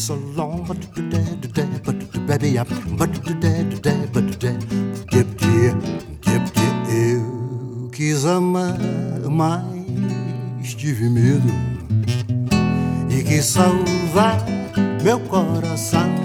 so long, baby, eu quis amar, mas tive medo e quis salvar meu coração.